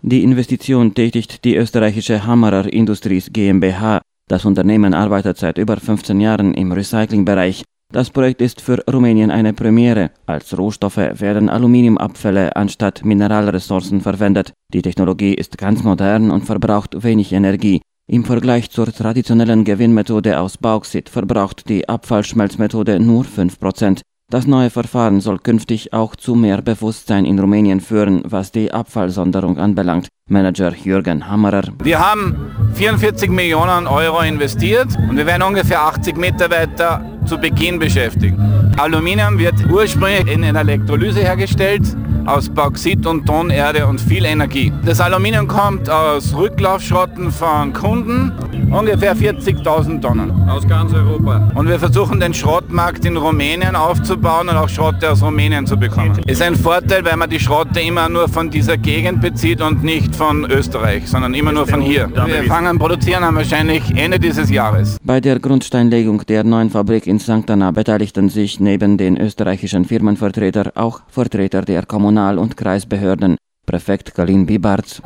Die Investition tätigt die österreichische Hammerer Industries GmbH. Das Unternehmen arbeitet seit über 15 Jahren im Recyclingbereich. Das Projekt ist für Rumänien eine Premiere. Als Rohstoffe werden Aluminiumabfälle anstatt Mineralressourcen verwendet. Die Technologie ist ganz modern und verbraucht wenig Energie. Im Vergleich zur traditionellen Gewinnmethode aus Bauxit verbraucht die Abfallschmelzmethode nur 5%. Das neue Verfahren soll künftig auch zu mehr Bewusstsein in Rumänien führen, was die Abfallsonderung anbelangt. Manager Jürgen Hammerer. Wir haben 44 Millionen Euro investiert und wir werden ungefähr 80 Mitarbeiter zu Beginn beschäftigen. Aluminium wird ursprünglich in einer Elektrolyse hergestellt, aus Bauxit und Tonerde und viel Energie. Das Aluminium kommt aus Rücklaufschrotten von Kunden, ungefähr 40.000 Tonnen. Aus ganz Europa. Und wir versuchen den Schrottmarkt in Rumänien aufzubauen und auch Schrotte aus Rumänien zu bekommen. Ist ein Vorteil, weil man die Schrotte immer nur von dieser Gegend bezieht und nicht von Österreich, sondern immer nur von hier. Wir fangen an produzieren wahrscheinlich Ende dieses Jahres. Bei der Grundsteinlegung der neuen Fabrik in Sankt Anna beteiligten sich neben den österreichischen Firmenvertretern auch Vertreter der Kommunal- und Kreisbehörden. Präfekt Călin Bibarț.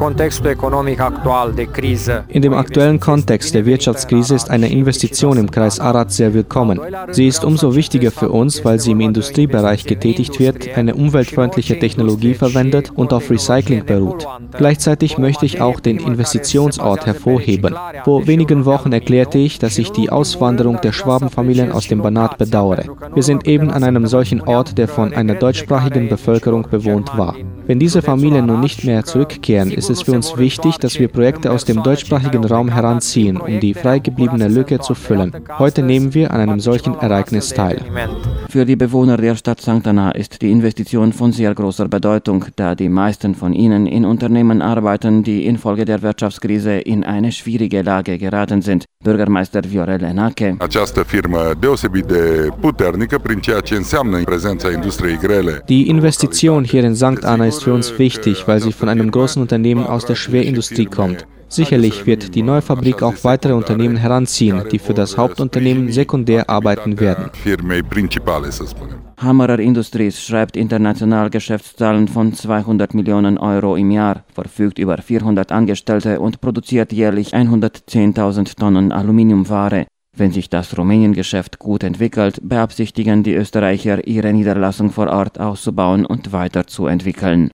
In dem aktuellen Kontext der Wirtschaftskrise ist eine Investition im Kreis Arad sehr willkommen. Sie ist umso wichtiger für uns, weil sie im Industriebereich getätigt wird, eine umweltfreundliche Technologie verwendet und auf Recycling beruht. Gleichzeitig möchte ich auch den Investitionsort hervorheben. Vor wenigen Wochen erklärte ich, dass ich die Auswanderung der Schwabenfamilien aus dem Banat bedauere. Wir sind eben an einem solchen Ort, der von einer deutschsprachigen Bevölkerung bewohnt war. Wenn diese Familien nun nicht mehr zurückkehren, ist es für uns wichtig, dass wir Projekte aus dem deutschsprachigen Raum heranziehen, um die freigebliebene Lücke zu füllen. Heute nehmen wir an einem solchen Ereignis teil. Für die Bewohner der Stadt Sankt Anna ist die Investition von sehr großer Bedeutung, da die meisten von ihnen in Unternehmen arbeiten, die infolge der Wirtschaftskrise in eine schwierige Lage geraten sind. Bürgermeister Viorel Enache. Die Investition hier in Sankt Anna ist für uns wichtig, weil sie von einem großen Unternehmen aus der Schwerindustrie kommt. Sicherlich wird die neue Fabrik auch weitere Unternehmen heranziehen, die für das Hauptunternehmen sekundär arbeiten werden. Hammerer Industries schreibt international Geschäftszahlen von 200 Millionen Euro im Jahr, verfügt über 400 Angestellte und produziert jährlich 110.000 Tonnen Aluminiumware. Wenn sich das Rumänien-Geschäft gut entwickelt, beabsichtigen die Österreicher, ihre Niederlassung vor Ort auszubauen und weiterzuentwickeln.